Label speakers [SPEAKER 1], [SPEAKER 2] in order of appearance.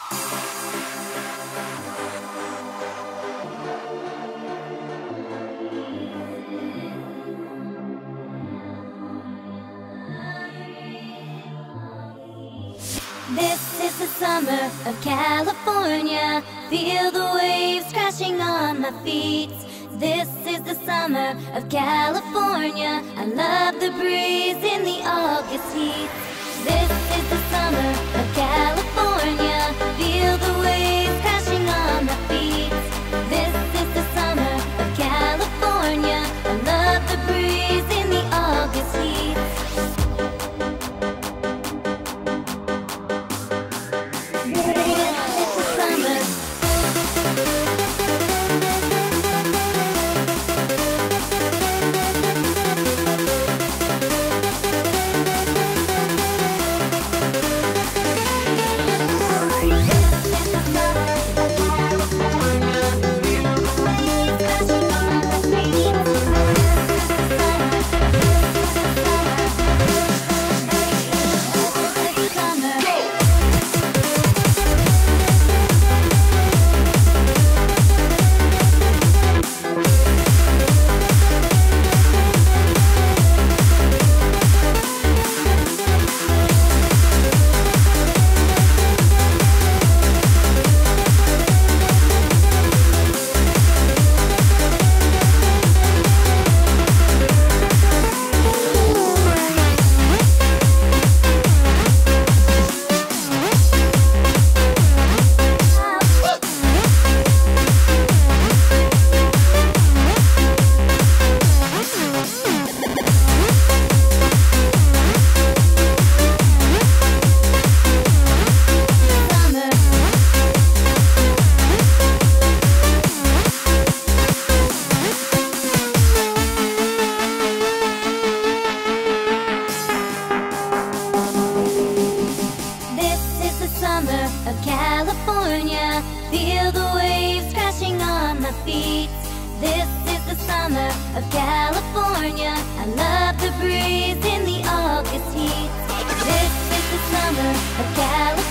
[SPEAKER 1] This is the summer of California. Feel the waves crashing on my feet. This is the summer of California. I love the breeze in the August heat. This is the summer of California. Feel the waves crashing on my feet. This is the summer of California. I love the breeze in the August heat. Summer of California, feel the waves crashing on my feet. This is the summer of California. I love the breeze in the August heat. This is the summer of California.